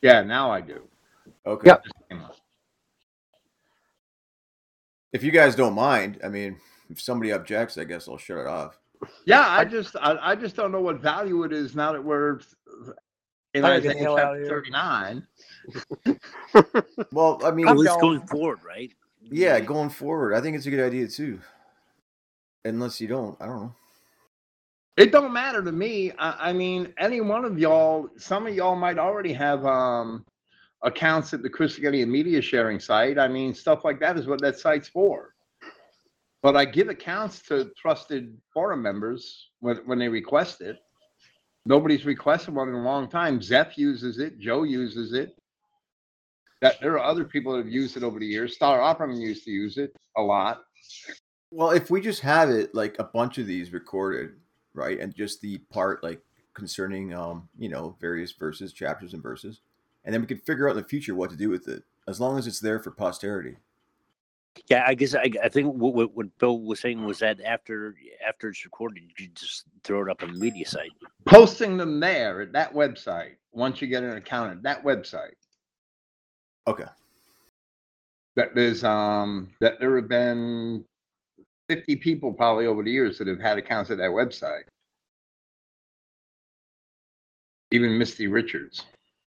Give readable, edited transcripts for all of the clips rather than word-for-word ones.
Yeah, now I do. Okay. Yep. If you guys don't mind, I mean, if somebody objects, I guess I'll shut it off. Yeah, I just don't know what value it is now that we're in I gotta get the Isaiah hell out of chapter here. 39. Well, I mean, At least going forward, right? yeah, going forward, I think it's a good idea too. Unless you don't, I don't know. It don't matter to me. I mean, any one of y'all, some of y'all might already have accounts at the Christianity Media Sharing site. I mean, stuff like that is what that site's for. But I give accounts to trusted forum members when they request it. Nobody's requested one in a long time. Zeph uses it. Joe uses it. There are other people that have used it over the years. Star Opperman used to use it a lot. Well, if we just have it like a bunch of these recorded, right, and just the part like concerning, various verses, chapters, and verses, and then we could figure out in the future what to do with it, as long as it's there for posterity. Yeah, I guess I think what Bill was saying was that after it's recorded, you just throw it up on the media site. Posting them there at that website once you get an account at that website. Okay. That there have been 50 people probably over the years that have had accounts at that website. Even Misty Richards.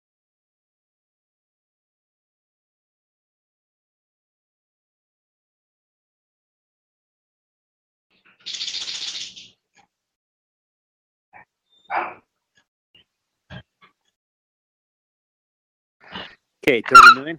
Okay, 39.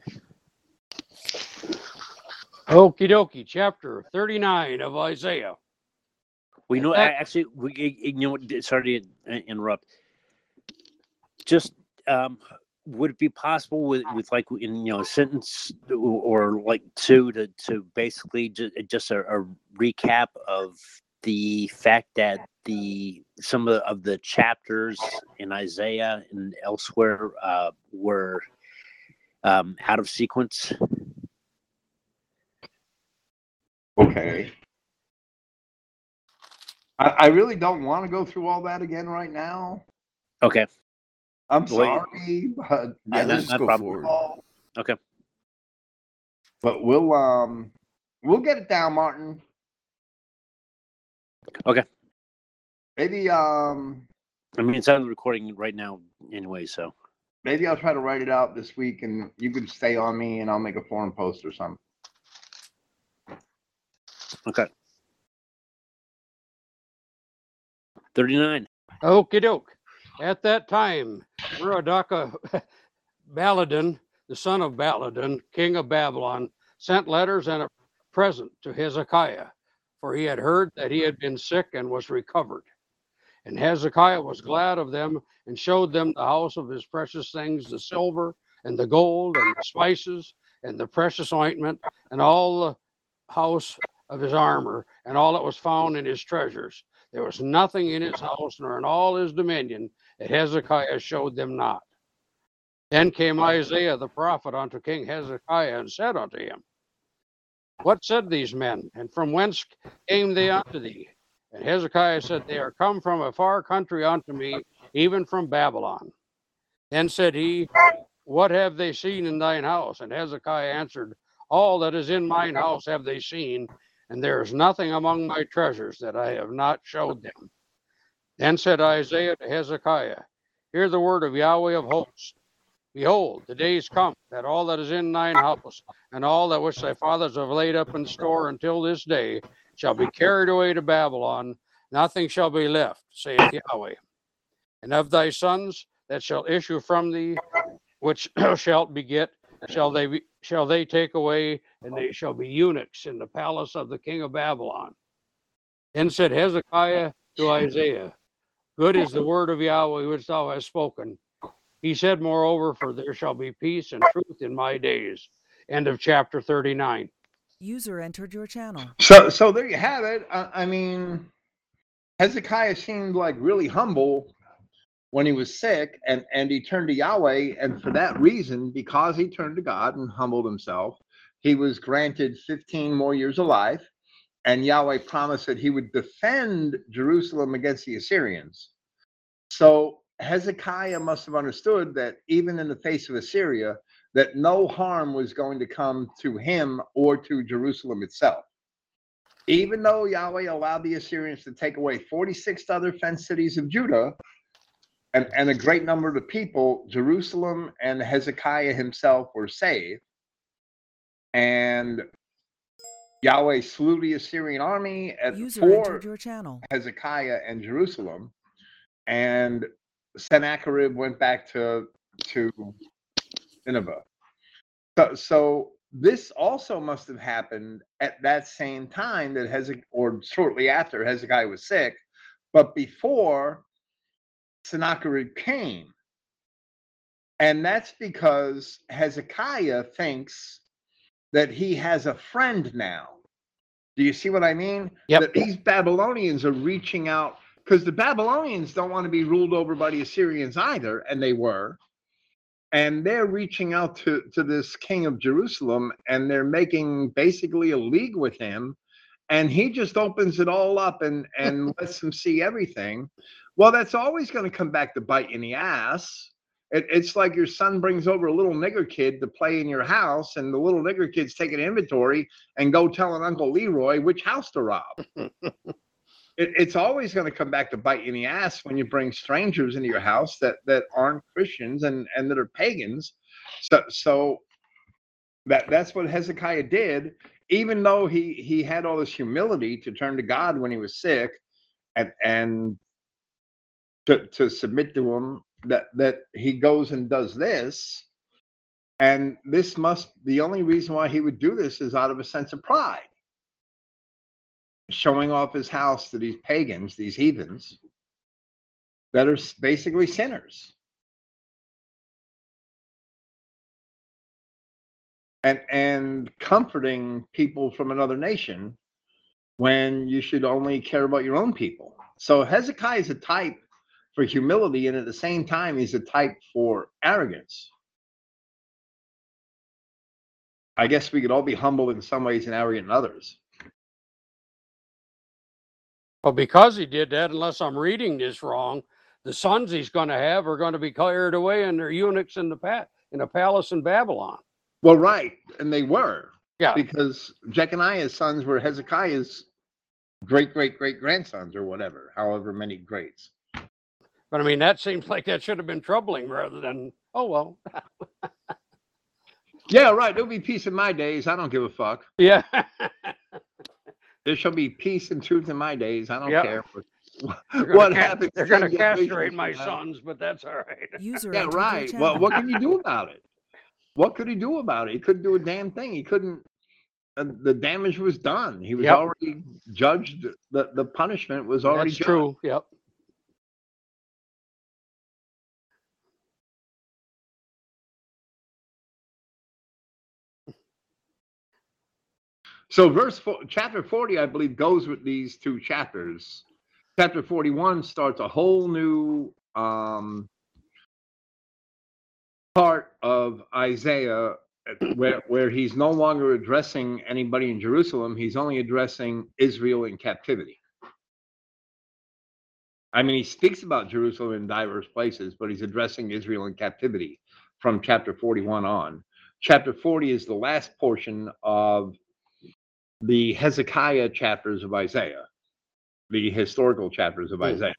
Okie dokie, chapter 39 of Isaiah. We know actually sorry to interrupt. Just would it be possible with like in a sentence or like two to basically just a recap of the fact that some of the chapters in Isaiah and elsewhere were out of sequence? Okay. I really don't want to go through all that again right now. Okay. I'm sorry, but yeah, let's just go forward. Okay. But we'll get it down, Martin. Okay. Maybe I mean, it's on the recording right now anyway, so maybe I'll try to write it out this week, and you can stay on me, and I'll make a forum post or something. Okay. 39. Okie doke. At that time, Merodach Baladan, the son of Baladan, king of Babylon, sent letters and a present to Hezekiah, for he had heard that he had been sick and was recovered. And Hezekiah was glad of them and showed them the house of his precious things, the silver and the gold and the spices and the precious ointment and all the house of his armor and all that was found in his treasures. There was nothing in his house nor in all his dominion that Hezekiah showed them not. Then came Isaiah the prophet unto King Hezekiah and said unto him, What said these men, and from whence came they unto thee? And Hezekiah said, They are come from a far country unto me, even from Babylon. Then said he, What have they seen in thine house? And Hezekiah answered, All that is in mine house have they seen, and there is nothing among my treasures that I have not showed them. Then said Isaiah to Hezekiah, Hear the word of Yahweh of hosts. Behold, the days come that all that is in thine house, and all that which thy fathers have laid up in store until this day, shall be carried away to Babylon. Nothing shall be left, saith Yahweh. And of thy sons that shall issue from thee, which shalt beget, shall they take away, and they shall be eunuchs in the palace of the king of Babylon. Then said Hezekiah to Isaiah, Good is the word of Yahweh which thou hast spoken. He said, moreover, for there shall be peace and truth in my days. End of chapter 39. User entered your channel. So there you have it. I mean, Hezekiah seemed like really humble when he was sick, and he turned to Yahweh, and for that reason, because he turned to God and humbled himself, he was granted 15 more years of life, and Yahweh promised that he would defend Jerusalem against the Assyrians. So Hezekiah must have understood that even in the face of Assyria, that no harm was going to come to him or to Jerusalem itself. Even though Yahweh allowed the Assyrians to take away 46 other fenced cities of Judah and a great number of the people, Jerusalem and Hezekiah himself were saved. And Yahweh slew the Assyrian army for your channel. Hezekiah and Jerusalem, and Sennacherib went back to Nineveh. So this also must have happened at that same time that Hezekiah, or shortly after Hezekiah was sick, but before Sennacherib came. And that's because Hezekiah thinks that he has a friend now. Do you see what I mean? Yep. That these Babylonians are reaching out, because the Babylonians don't want to be ruled over by the Assyrians either, and they were. And they're reaching out to this king of Jerusalem, and they're making basically a league with him. And he just opens it all up and lets them see everything. Well, that's always going to come back to bite you in the ass. It's like your son brings over a little nigger kid to play in your house, and the little nigger kid's taking inventory and go telling Uncle Leroy which house to rob. It's always going to come back to bite you in the ass when you bring strangers into your house that aren't Christians and that are pagans. So that's what Hezekiah did, even though he had all this humility to turn to God when he was sick and to submit to him, that he goes and does this. And the only reason why he would do this is out of a sense of pride, showing off his house to these pagans, these heathens that are basically sinners. And comforting people from another nation when you should only care about your own people. So Hezekiah is a type for humility, and at the same time, he's a type for arrogance. I guess we could all be humble in some ways and arrogant in others. Well, because he did that, unless I'm reading this wrong, the sons he's going to have are going to be carried away, and they're eunuchs in a palace in Babylon. Well, right, and they were. Yeah. Because Jeconiah's sons were Hezekiah's great grandsons, or whatever, however many greats. But I mean, that seems like that should have been troubling rather than, oh, well. Yeah, right. There'll be peace in my days. I don't give a fuck. Yeah. There shall be peace and truth in my days. I don't Yep. care What happens. They're going to 10 generations castrate my from now. sons, but that's all right. User Yeah, entered your right. Well, channel. what can you do about it? What could he do about it? He couldn't do a damn thing. He couldn't. The damage was done. He was Yep. already judged. The punishment was already That's judged. true. Yep. So chapter 40, I believe, goes with these two chapters. Chapter 41 starts a whole new part of Isaiah where he's no longer addressing anybody in Jerusalem. He's only addressing Israel in captivity. I mean, he speaks about Jerusalem in diverse places, but he's addressing Israel in captivity from chapter 41 on. Chapter 40 is the last portion of the Hezekiah chapters of Isaiah, the historical chapters of Isaiah.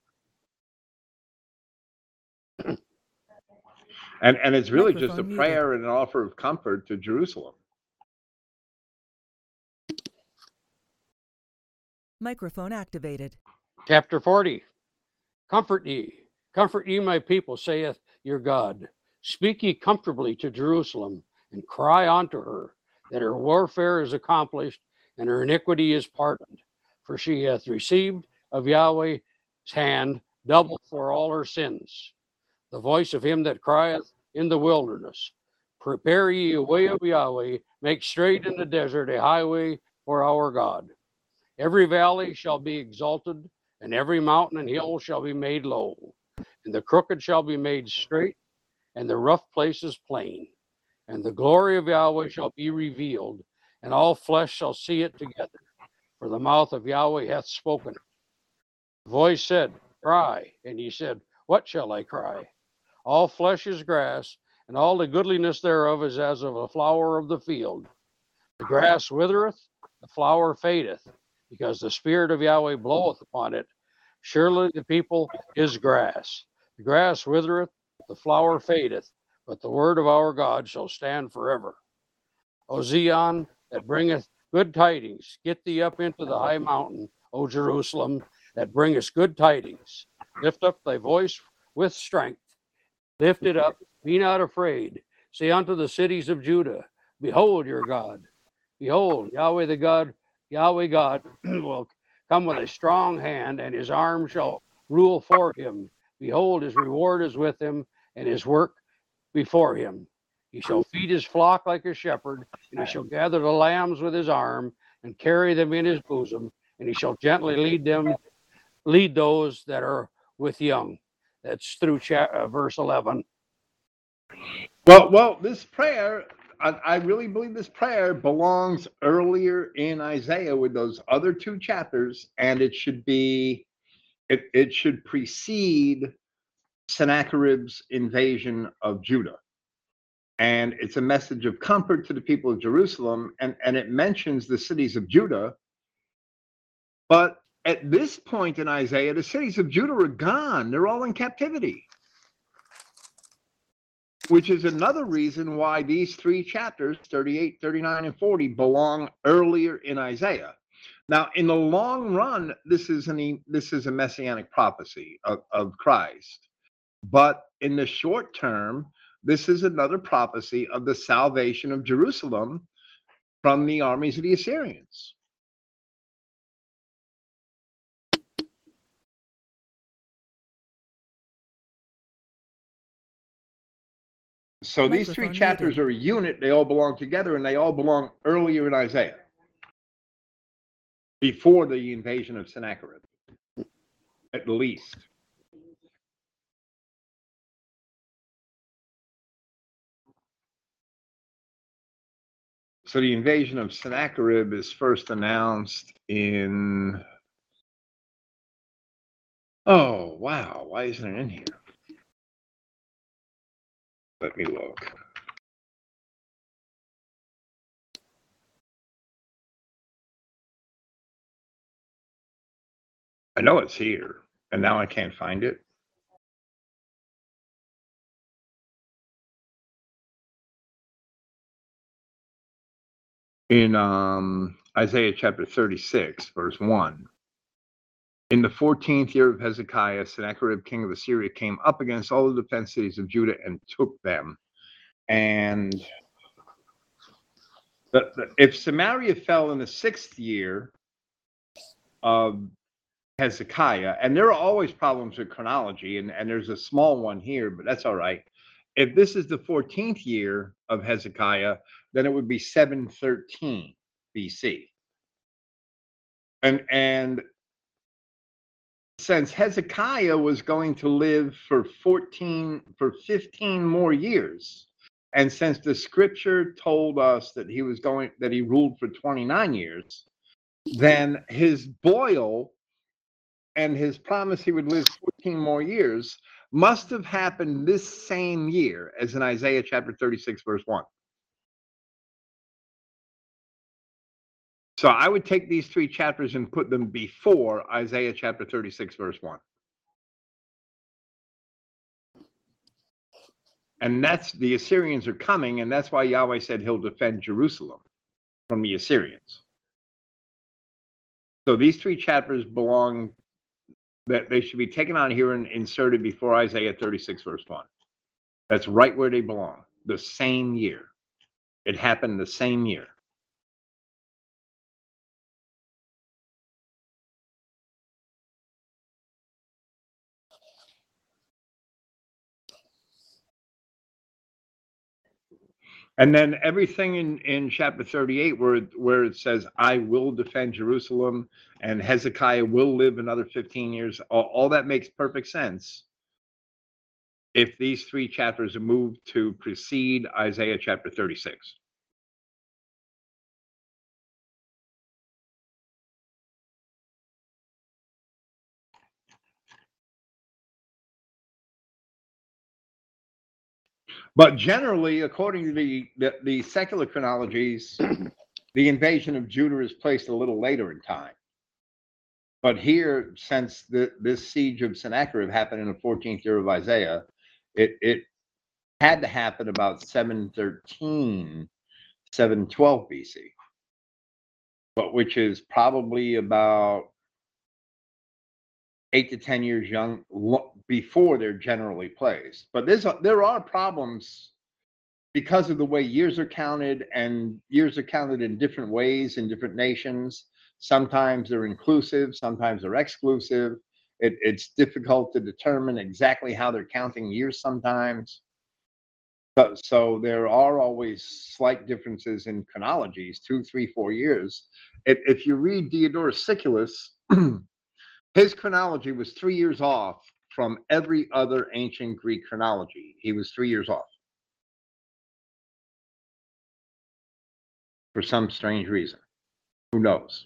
And it's really just a Microphone prayer muted. and an offer of comfort to Jerusalem. Microphone activated. Chapter 40. Comfort ye my people, saith your God. Speak ye comfortably to Jerusalem, and cry unto her, that her warfare is accomplished, and her iniquity is pardoned. For she hath received of Yahweh's hand double for all her sins. The voice of him that crieth in the wilderness, prepare ye a way of Yahweh, make straight in the desert a highway for our God. Every valley shall be exalted, and every mountain and hill shall be made low, and the crooked shall be made straight, and the rough places plain. And the glory of Yahweh shall be revealed, and all flesh shall see it together. For the mouth of Yahweh hath spoken it. The voice said, cry. And he said, what shall I cry? All flesh is grass, and all the goodliness thereof is as of a flower of the field. The grass withereth, the flower fadeth, because the Spirit of Yahweh bloweth upon it. Surely the people is grass. The grass withereth, the flower fadeth, but the word of our God shall stand forever. O Zion, that bringeth good tidings, get thee up into the high mountain, O Jerusalem, that bringest good tidings. Lift up thy voice with strength. Lift it up, be not afraid. Say unto the cities of Judah, behold your God. Behold, Yahweh God will come with a strong hand, and his arm shall rule for him. Behold, his reward is with him, and his work before him. He shall feed his flock like a shepherd, and he shall gather the lambs with his arm, and carry them in his bosom, and he shall gently lead those that are with young. That's through verse 11. Well, this prayer, I really believe this prayer belongs earlier in Isaiah with those other two chapters, and it should precede Sennacherib's invasion of Judah. And it's a message of comfort to the people of Jerusalem, and it mentions the cities of Judah. But at this point in Isaiah, the cities of Judah are gone. They're all in captivity. Which is another reason why these three chapters, 38, 39, and 40, belong earlier in Isaiah. Now, in the long run, this is a messianic prophecy of Christ. But in the short term, this is another prophecy of the salvation of Jerusalem from the armies of the Assyrians. So these three Microphone chapters muted. are a unit. They all belong together, and they all belong earlier in Isaiah, before the invasion of Sennacherib, at least. So the invasion of Sennacherib is first announced in, oh, wow, why isn't it in here? Let me look. I know it's here, and now I can't find it. In Isaiah chapter 36, verse 1. In the 14th year of Hezekiah, Sennacherib, king of Assyria, came up against all the defense cities of Judah and took them. And if Samaria fell in the 6th year of Hezekiah, and there are always problems with chronology, and there's a small one here, but that's all right. If this is the 14th year of Hezekiah, then it would be 713 BC. And since Hezekiah was going to live for 15 more years, and since the scripture told us that he ruled for 29 years, then his boil and his promise he would live 14 more years must have happened this same year as in Isaiah chapter 36, verse 1. So I would take these three chapters and put them before Isaiah chapter 36, verse 1. And that's the Assyrians are coming, and that's why Yahweh said he'll defend Jerusalem from the Assyrians. So these three chapters belong, that they should be taken on here and inserted before Isaiah 36, verse 1. That's right where they belong, the same year. It happened the same year. And then everything in chapter 38 where it says, I will defend Jerusalem and Hezekiah will live another 15 years, all that makes perfect sense if these three chapters are moved to precede Isaiah chapter 36. But generally, according to the secular chronologies, the invasion of Judah is placed a little later in time. But here, since this siege of Sennacherib happened in the 14th year of Isaiah, it had to happen about 713, 712 BC, but which is probably about 8 to 10 years young before they're generally placed. But there are problems because of the way years are counted, and years are counted in different ways in different nations. Sometimes they're inclusive, sometimes they're exclusive. It's difficult to determine exactly how they're counting years sometimes. So there are always slight differences in chronologies, 2, 3, 4 years. If you read Diodorus Siculus, his chronology was 3 years off from every other ancient Greek chronology. He was 3 years off for some strange reason. Who knows?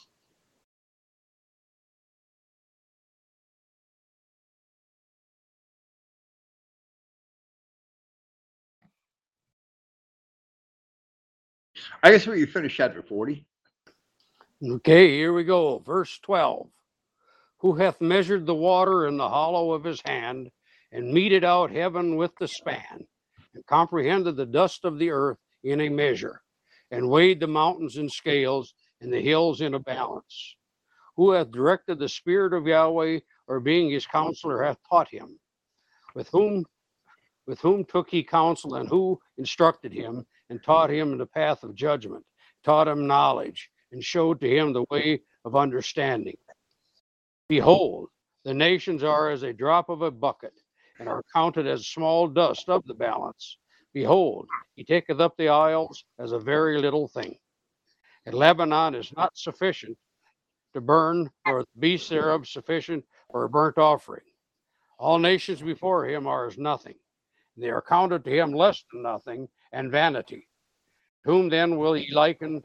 I guess we finish chapter 40. Okay, here we go. Verse 12. Who hath measured the water in the hollow of his hand, and meted out heaven with the span, and comprehended the dust of the earth in a measure, and weighed the mountains in scales, and the hills in a balance? Who hath directed the spirit of Yahweh, or being his counselor hath taught him? With whom took he counsel, and who instructed him, and taught him in the path of judgment, taught him knowledge, and showed to him the way of understanding? Behold, the nations are as a drop of a bucket, and are counted as small dust of the balance. Behold, he taketh up the isles as a very little thing. And Lebanon is not sufficient to burn, nor the beasts thereof sufficient for a burnt offering. All nations before him are as nothing. They are counted to him less than nothing, and vanity. To whom then will ye liken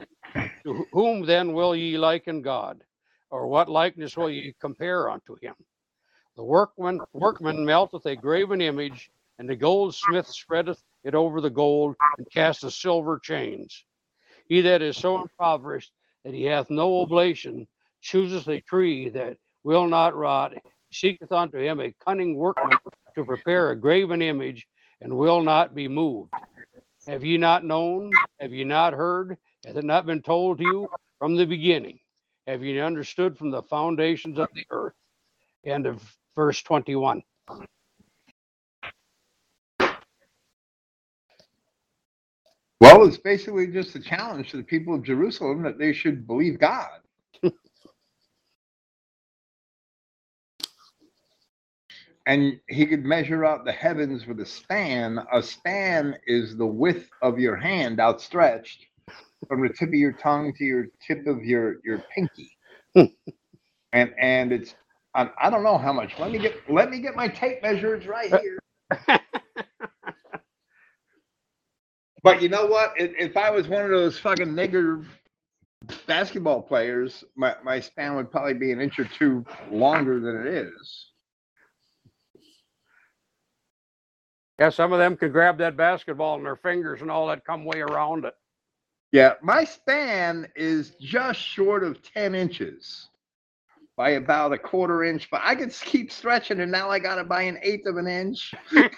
God? Or what likeness will ye compare unto him? The workman melteth a graven image, and the goldsmith spreadeth it over the gold, and casteth silver chains. He that is so impoverished that he hath no oblation chooseth a tree that will not rot, seeketh unto him a cunning workman to prepare a graven image, and will not be moved. Have ye not known? Have ye not heard? Hath it not been told to you from the beginning? Have ye understood from the foundations of the earth? End of verse 21. Well, it's basically just a challenge to the people of Jerusalem that they should believe God. And he could measure out the heavens with a span. A span is the width of your hand outstretched from the tip of your tongue to your tip of your pinky. and it's I don't know how much. Let me get my tape measures right here. But you know what? If I was one of those fucking nigger basketball players, my span would probably be an inch or two longer than it is. Yeah, some of them could grab that basketball in their fingers and all that, come way around it. Yeah, my span is just short of 10 inches by about a quarter inch, but I could keep stretching, and now I got it by an eighth of an inch.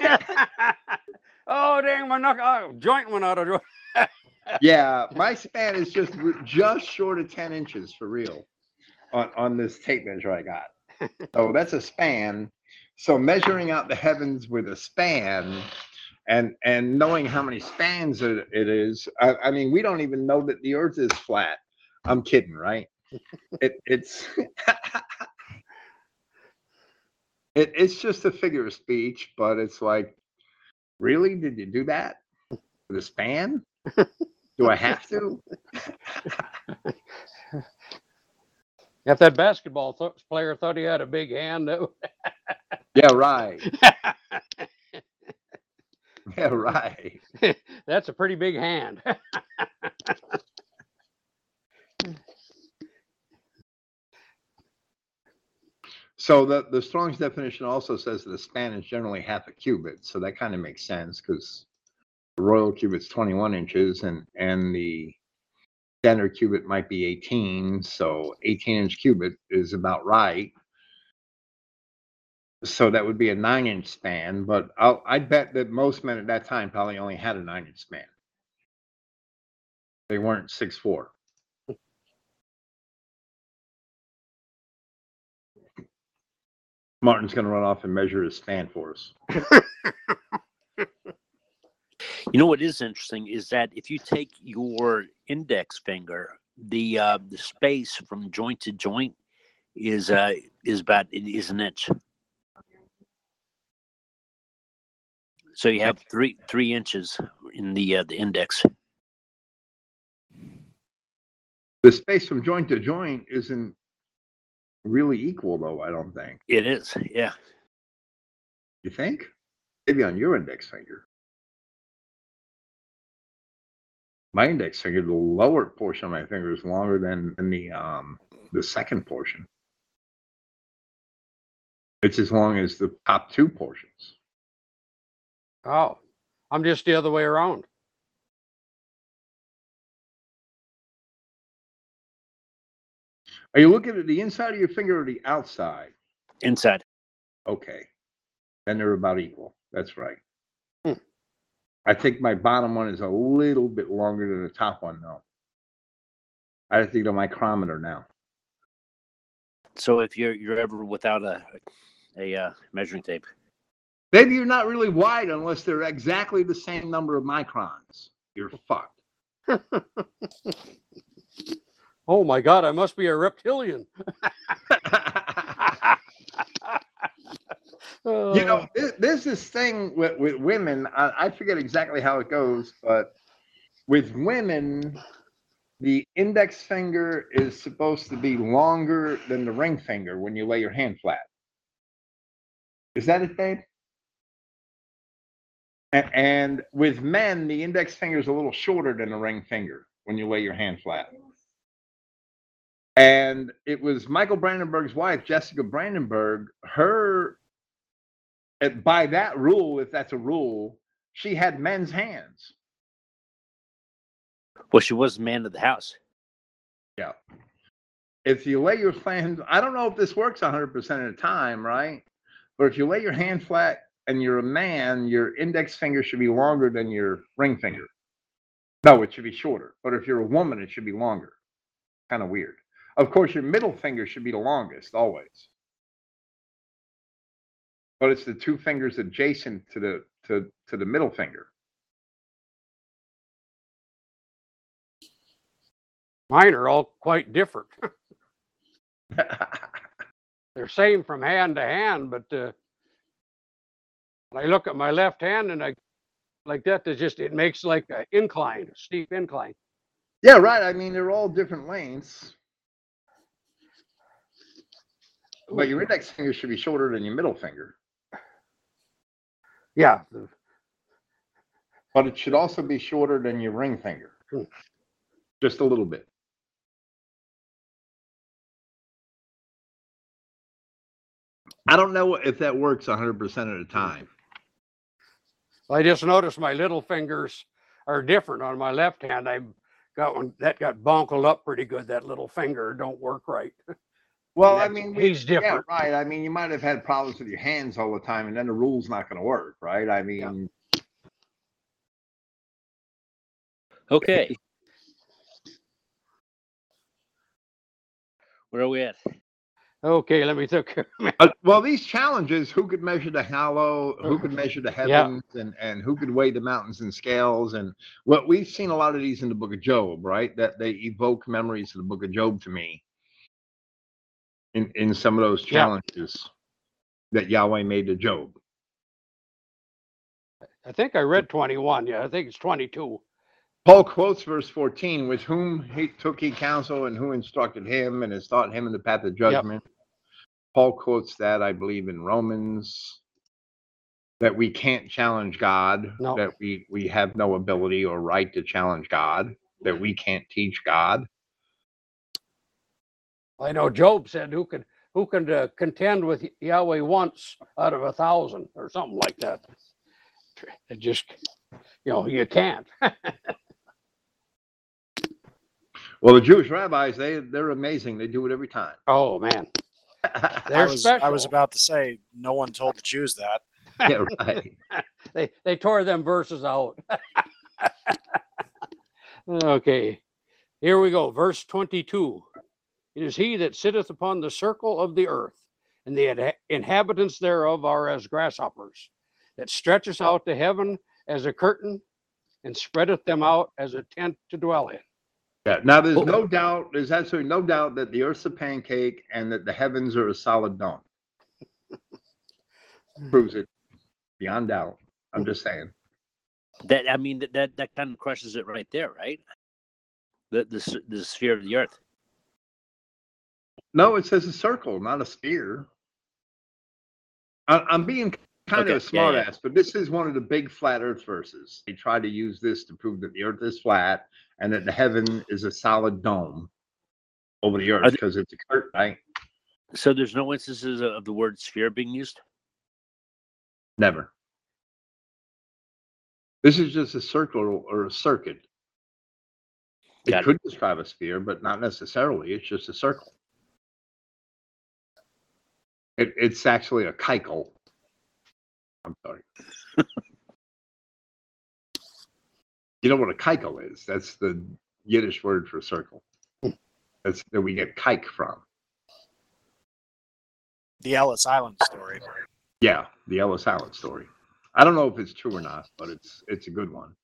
Oh, dang, my joint went out of joint. Yeah, my span is just short of 10 inches for real on this tape measure I got. So that's a span. So measuring out the heavens with a span and knowing how many spans it is, I mean, we don't even know that the earth is flat. I'm kidding, right? It's it's just a figure of speech, but it's like, really? Did you do that with a span? Do I have to? If that basketball player thought he had a big hand, Yeah, right. Yeah, right. That's a pretty big hand. So the Strong's definition also says that a span is generally half a cubit. So that kind of makes sense because The royal cubit's 21 inches, and the standard cubit might be 18. So 18-inch cubit is about right. So that would be a 9-inch span. But I'd bet that most men at that time probably only had a 9-inch span. They weren't 6'4". Martin's going to run off and measure his span for us. You know what is interesting is that if you take your index finger, the space from joint to joint is an inch. So you have 3 inches in the index. The space from joint to joint isn't really equal, though, I don't think. It is, yeah. You think? Maybe on your index finger. My index finger, the lower portion of my finger is longer than the second portion. It's as long as the top 2 portions. Oh, I'm just the other way around. Are you looking at the inside of your finger or the outside? Inside. Okay. Then they're about equal. That's right. Hmm. I think my bottom one is a little bit longer than the top one, though. I have to think the micrometer now. So if you're ever without a measuring tape, Maybe you're not really wide unless they're exactly the same number of microns. You're fucked. Oh my God, I must be a reptilian. You know, there's this thing with women. I forget exactly how it goes, but with women, the index finger is supposed to be longer than the ring finger when you lay your hand flat. Is that it, babe? And with men, the index finger is a little shorter than the ring finger when you lay your hand flat. And it was Michael Brandenburg's wife, Jessica Brandenburg, by that rule, if that's a rule, she had men's hands. well, she was the man of the house. Yeah. If you lay your hand, I don't know if this works 100% of the time, right? But if you lay your hand flat and you're a man, your index finger should be longer than your ring finger. No, it should be shorter. But if you're a woman, it should be longer. Kind of weird. Of course, your middle finger should be the longest, always. But it's the 2 fingers adjacent to the middle finger. Mine are all quite different. They're same from hand to hand, but when I look at my left hand and I like that, it makes like an incline, a steep incline. Yeah, right. I mean, they're all different lengths. But your index finger should be shorter than your middle finger. Yeah. But it should also be shorter than your ring finger. Just a little bit. I don't know if that works 100% of the time. I just noticed my little fingers are different on my left hand. I got one that got bonkled up pretty good. That little finger don't work right. Well, I mean, he's different. Yeah, right. I mean, you might have had problems with your hands all the time, and then the rule's not going to work, right? I mean, Okay. Where are we at? Okay, let me think. well, these challenges, who could measure the hollow, who could measure the heavens, and who could weigh the mountains in scales, and what we've seen a lot of these in the book of Job, right? That they evoke memories of the book of Job to me in some of those challenges that Yahweh made to Job. I think I read 21. Yeah, I think it's 22. Paul quotes verse 14, with whom took he counsel and who instructed him and has taught him in the path of judgment. Yep. Paul quotes that, I believe, in Romans, that we can't challenge God, that we have no ability or right to challenge God, that we can't teach God. I know Job said, who can contend with Yahweh once out of 1,000 or something like that. It just You can't. Well, the Jewish rabbis, they're amazing. They do it every time. Oh man, I they're was special. about to say, no one told the Jews that. Yeah, right. They tore them verses out. Okay, here we go. Verse 22. It is he that sitteth upon the circle of the earth, and the inhabitants thereof are as grasshoppers, that stretcheth out to heaven as a curtain, and spreadeth them out as a tent to dwell in. Yeah. Now, there's absolutely no doubt that the earth's a pancake and that the heavens are a solid dome. Proves it beyond doubt. I'm just saying. That kind of crushes it right there, right? The sphere of the earth. No, it says a circle, not a sphere. I'm being kind of a smart ass, but this is one of the big flat earth verses. They try to use this to prove that the earth is flat and that the heaven is a solid dome over the earth because it's a curtain, right? So there's no instances of the word sphere being used? Never. This is just a circle or a circuit. It could describe a sphere, but not necessarily. It's just a circle. It's actually a keikel. I'm sorry. You know what a keikel is? That's the Yiddish word for circle. That's that we get kike from. The Ellis Island story. Yeah, the Ellis Island story. I don't know if it's true or not, but it's a good one.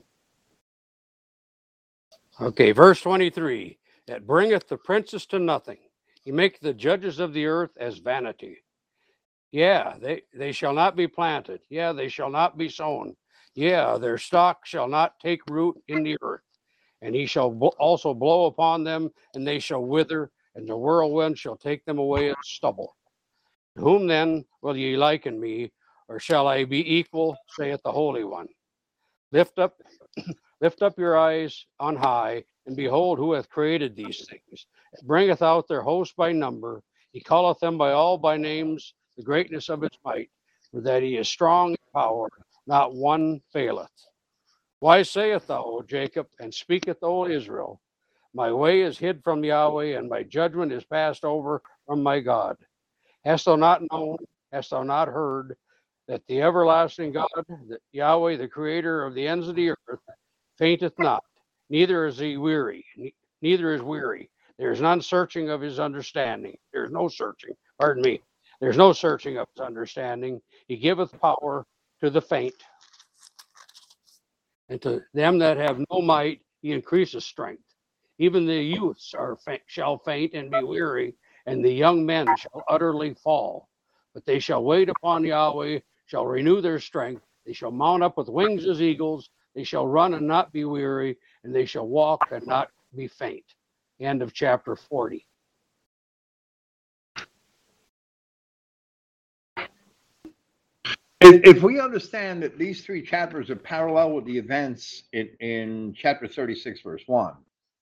Okay, verse 23. That bringeth the princes to nothing. He maketh the judges of the earth as vanity. Yeah, they shall not be planted. Yeah, they shall not be sown. Yeah, their stock shall not take root in the earth. And he shall also blow upon them, and they shall wither, and the whirlwind shall take them away as stubble. Whom then will ye liken me, or shall I be equal, saith the Holy One? Lift up your eyes on high, and behold who hath created these things. It bringeth out their host by number. He calleth them by names, the greatness of his might, for that he is strong in power, not one faileth. Why sayest thou, O Jacob, and speaketh, O Israel? My way is hid from Yahweh, and my judgment is passed over from my God. Hast thou not known, hast thou not heard, that the everlasting God, that Yahweh, the creator of the ends of the earth, fainteth not, neither is he weary, neither is weary. There is none searching of his understanding. There is no searching, there's no searching of his understanding. He giveth power to the faint, and to them that have no might he increases strength. Even the youths shall faint and be weary, and the young men shall utterly fall. But they shall wait upon Yahweh, shall renew their strength. They shall mount up with wings as eagles. They shall run and not be weary, and they shall walk and not be faint. End of chapter 40. If we understand that these three chapters are parallel with the events in chapter 36, verse 1,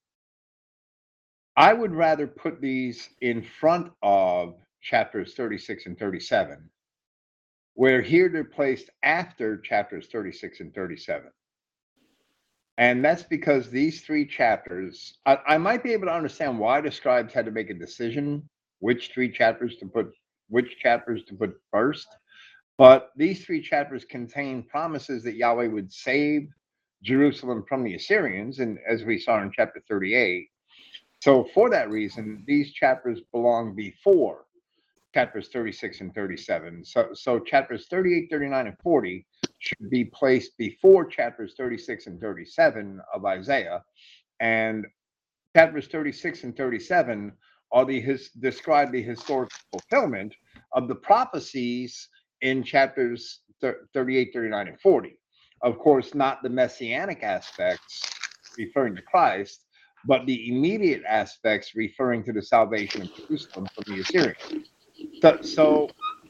I would rather put these in front of chapters 36 and 37, where here they're placed after chapters 36 and 37. And that's because these three chapters, I might be able to understand why the scribes had to make a decision which chapters to put first. But these three chapters contain promises that Yahweh would save Jerusalem from the Assyrians, and as we saw in chapter 38. So for that reason, these chapters belong before chapters 36 and 37. So chapters 38, 39, and 40 should be placed before chapters 36 and 37 of Isaiah. And chapters 36 and 37 are describe the historical fulfillment of the prophecies in chapters 38, 39, and 40. Of course, not the messianic aspects referring to Christ, but the immediate aspects referring to the salvation of Jerusalem from the Assyrians. So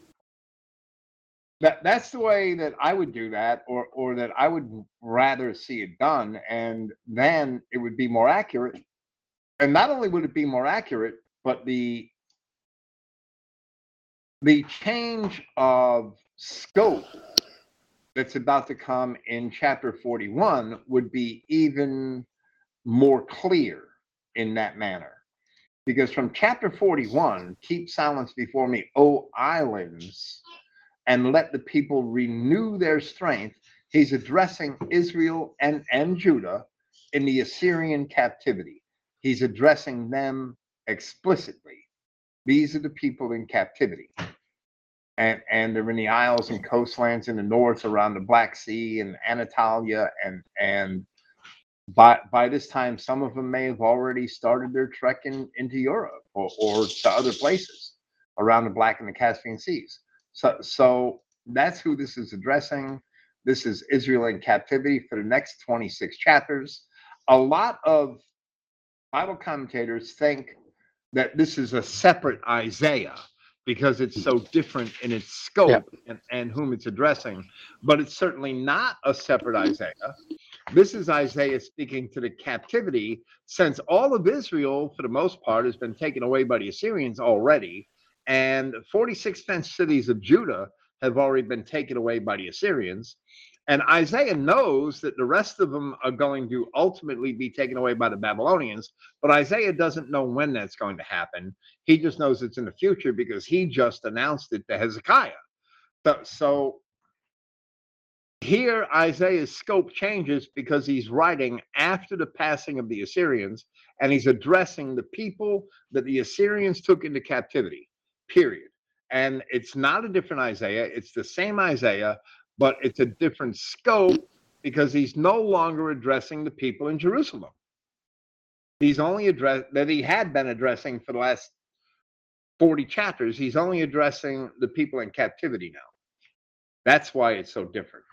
that's the way that I would do that, or that I would rather see it done, and then it would be more accurate. And not only would it be more accurate, but the change of scope that's about to come in chapter 41 would be even more clear in that manner. Because from chapter 41, keep silence before me, O islands, and let the people renew their strength. He's addressing Israel and Judah in the Assyrian captivity. He's addressing them explicitly. These are the people in captivity. And they're in the isles and coastlands in the north around the Black Sea and Anatolia. And by this time, some of them may have already started their trek into Europe or to other places around the Black and the Caspian Seas. So that's who this is addressing. This is Israel in captivity for the next 26 chapters. A lot of Bible commentators think that this is a separate Isaiah because it's so different in its scope and whom it's addressing. But it's certainly not a separate Isaiah. This is Isaiah speaking to the captivity, since all of Israel, for the most part, has been taken away by the Assyrians already. And 46 fenced cities of Judah have already been taken away by the Assyrians. And Isaiah knows that the rest of them are going to ultimately be taken away by the Babylonians, but Isaiah doesn't know when that's going to happen. He just knows it's in the future because he just announced it to Hezekiah. So here Isaiah's scope changes because he's writing after the passing of the Assyrians, and he's addressing the people that the Assyrians took into captivity, period. And it's not a different Isaiah. It's the same Isaiah, but it's a different scope because he's no longer addressing the people in Jerusalem. He's only addressed that he had been addressing for the last 40 chapters. He's only addressing the people in captivity now. That's why it's so different.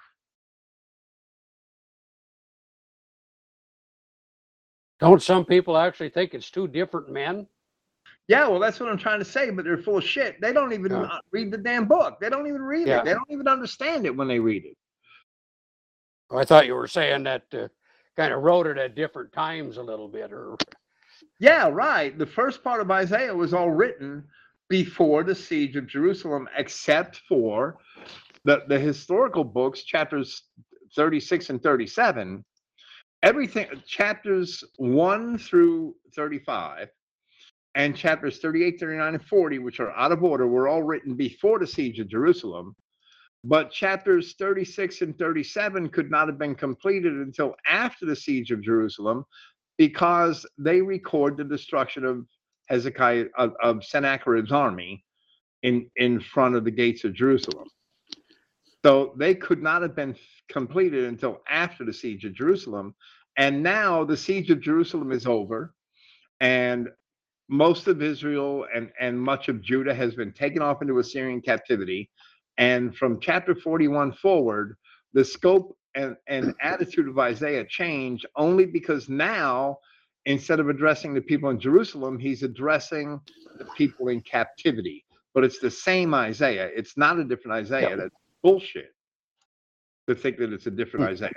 Don't some people actually think it's two different men? Yeah, well, that's what I'm trying to say, but they're full of shit. They don't even read the damn book. They don't even read it. They don't even understand it when they read it. I thought you were saying that kind of wrote it at different times a little bit. Yeah, right. The first part of Isaiah was all written before the siege of Jerusalem, except for the historical books, chapters 36 and 37. Everything, chapters 1 through 35, and chapters 38, 39, and 40, which are out of order, were all written before the siege of Jerusalem. But chapters 36 and 37 could not have been completed until after the siege of Jerusalem because they record the destruction of Hezekiah, of Sennacherib's army in front of the gates of Jerusalem. So they could not have been completed until after the siege of Jerusalem. And now the siege of Jerusalem is over, and most of Israel and much of Judah has been taken off into Assyrian captivity. And from chapter 41 forward, the scope and attitude of Isaiah change only because now, instead of addressing the people in Jerusalem, he's addressing the people in captivity. But it's the same Isaiah. It's not a different Isaiah. That's bullshit to think that it's a different Isaiah.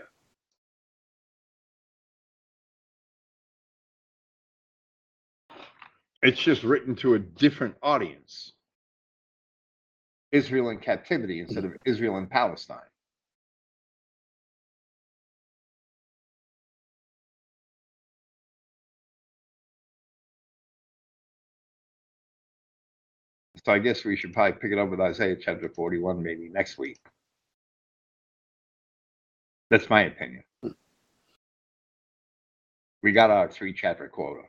It's just written to a different audience. Israel in captivity instead of Israel in Palestine. So I guess we should probably pick it up with Isaiah chapter 41 maybe next week. That's my opinion. We got our 3-chapter quota.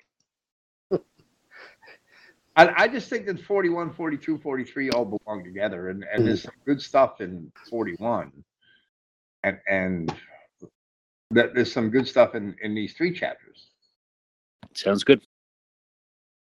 I just think that 41, 42, 43 all belong together, and there's some good stuff in 41, and that there's some good stuff in these 3 chapters. Sounds good.